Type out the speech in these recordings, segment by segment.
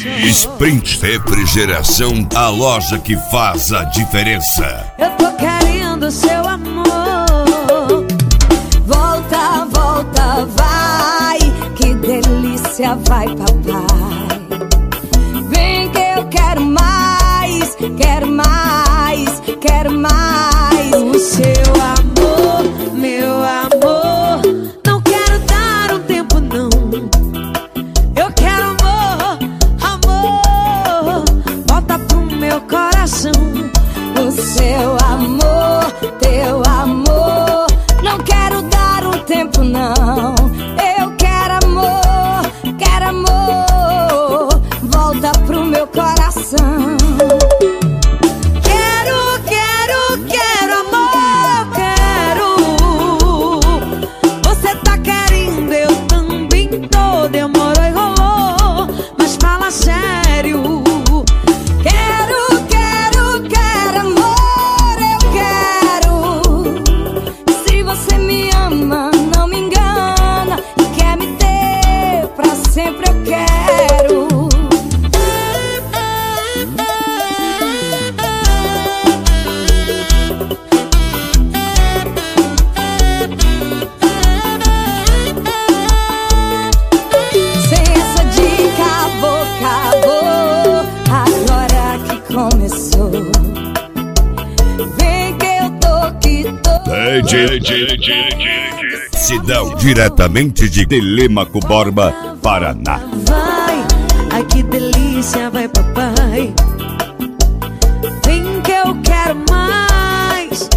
Sprint Refrigeração, a loja que faz a diferença. Eu tô querendo seu amor. Volta, volta, vai. Que delícia, vai, papai. Vem que eu quero mais, quero mais, quero mais. O seu amor, meu amor. Não quero dar um tempo, não. Eu quero amor, amor. Volta pro meu coração. O seu amor, teu amor. Não quero dar um tempo, não. Eu quero amor, quero amor. Volta pro meu coração. Quero, quero, quero amor, quero. Você tá querendo, eu também tô. Demorou e rolou, mas fala sério. Quero, quero, quero amor, eu quero. Se você me ama, não me engana e quer me ter pra sempre, eu quero. Sem essa dica, acabou. Agora que começou. Vem que eu tô que tô. Sidão, diretamente de Telêmaco Borba, Paraná. Vai, ai que delícia, vai, papai. Vem que eu quero mais,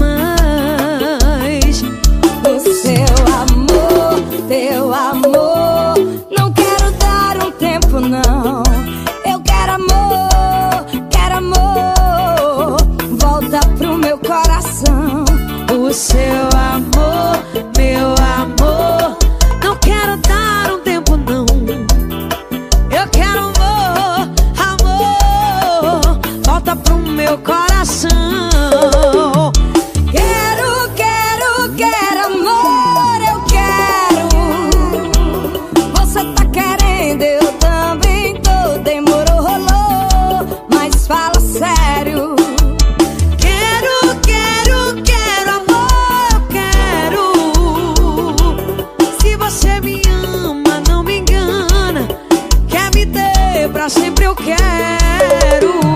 mais. O seu amor, teu amor. Não quero dar um tempo, não. Eu quero amor, quero amor. Volta pro meu coração. O seu amor, meu amor. Não quero dar um tempo, não. Eu quero amor, amor. Volta pro meu coração. Quero, quero, quero amor, eu quero. Você tá querendo, eu também tô. Demorou, rolou, mas fala sério. Quero, quero, quero amor, eu quero. Se você me ama, não me engana. Quer me ter pra sempre, eu quero.